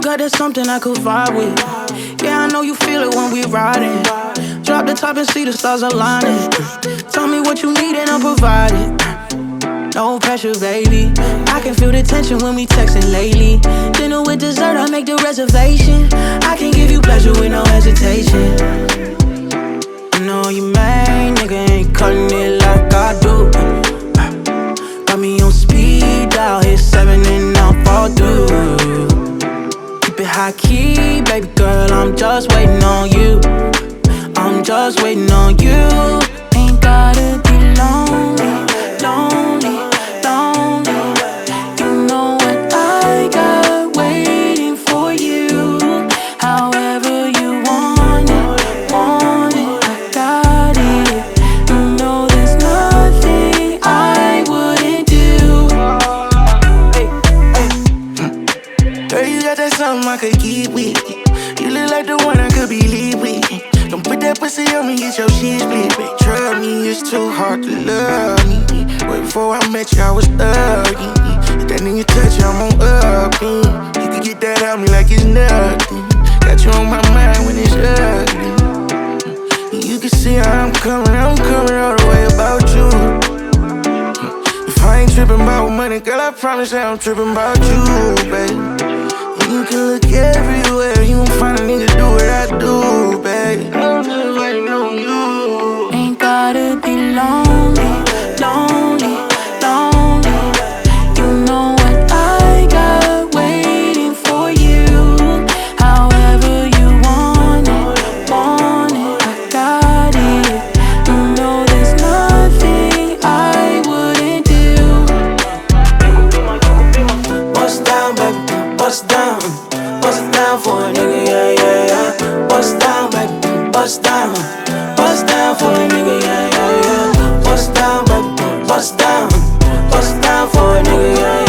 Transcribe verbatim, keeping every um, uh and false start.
got that something I could vibe with. Yeah, I know you feel it when we riding. Drop the top and see the stars aligning. Tell me what you need and I'll provide it. No pressure, baby. I can feel the tension when we texting lately. Dinner with dessert, I make the reservation. I can give you pleasure with no hesitation. I know you mad, nigga ain't cutting it like I do. Got me on speed dial, hit seven and I'll fall through. Keep it high key, baby girl, I'm just waiting on you. I'm just waiting on you. Ain't gotta be lonely, lonely, lonely. You know what I got waiting for you. However you want it, want it, I got it. You know there's nothing I wouldn't do. Hey, hey. Girl, you got that something I could keep with. You look like the one I could believe with. Don't put that pussy on me, get your shit split, babe. Trust me, it's too hard to love me. Way before I met you, I was thugging. If that nigga touch you, I'm on up. mm. You can get that out me like it's nothing. Got you on my mind when it's ugly. And you can see how I'm coming, I'm coming all the way about you. If I ain't tripping about money, girl, I promise that I'm tripping about you, babe. You can look everywhere, you won't find a nigga do what I do, babe. I'm just waiting on you. Ain't gotta be lonely, lonely, lonely. You know what I got waiting for you. However you want it, want it, I got it. You know there's nothing I wouldn't do. Bust down, baby, bust down. Bust it down for a nigga, yeah, yeah, yeah. Bust down, baby, bust down. Bust down for a nigga, yeah, yeah, yeah. Bust down, baby, bust down. Bust down for a nigga, yeah, yeah.